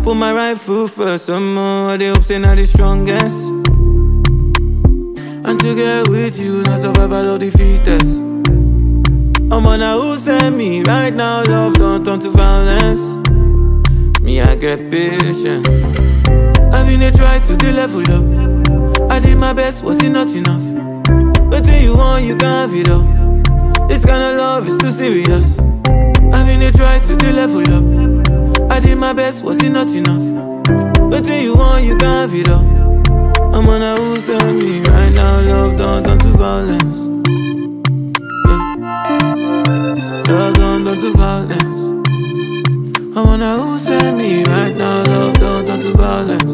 put my right foot first, some more. They hope say not the strongest. And to get with you, not survival of the fittest. I'm on a who send me right now, love don't turn to violence. Me, I get patience. I've been a try to the level up. I did my best, was it not enough? But till you want, you can't have it all. This kind of love is too serious. I've been a try to the level up. I did my best, was it not enough? But till you want, you can't have it all. I'm on a who send me right now, love don't turn to violence. Love don't turn to violence. I wanna who send me right now, love don't turn to violence.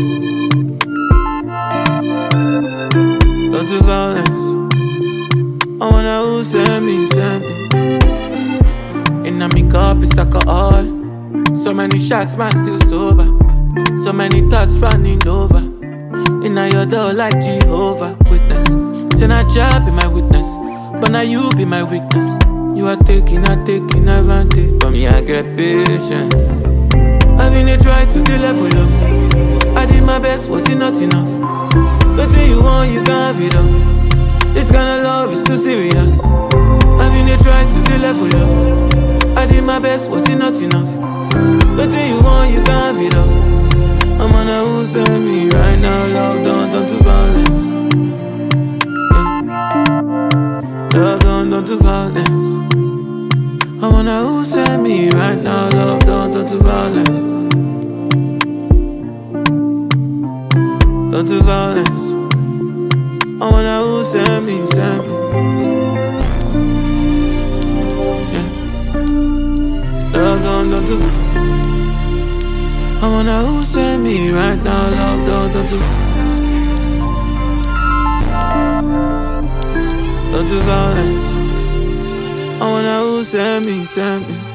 Turn to violence. I wanna who send me, send me. Inna me cup is alcohol. So many shots, man still sober. So many thoughts running over. Inna your door like Jehovah Witness. Say not job be my witness, but now you be my weakness. You are taking advantage. But me, I get patience. I've been a try to the level up. I did my best, was it not enough? But till you want, you can't have it all. This kind of love is too serious. I've been a try to the level up. I did my best, was it not enough? But till you want, you can't have it all. I'm on a who send me right now, love don't turn to violence. Love don't turn to violence. I wanna who send me right now, love don't turn to violence. Turn to violence. I wanna who send me, send me. Yeah. Love don't turn to. I wanna who send me right now, love don't turn to. Turn to violence. I wanna who send me, send me.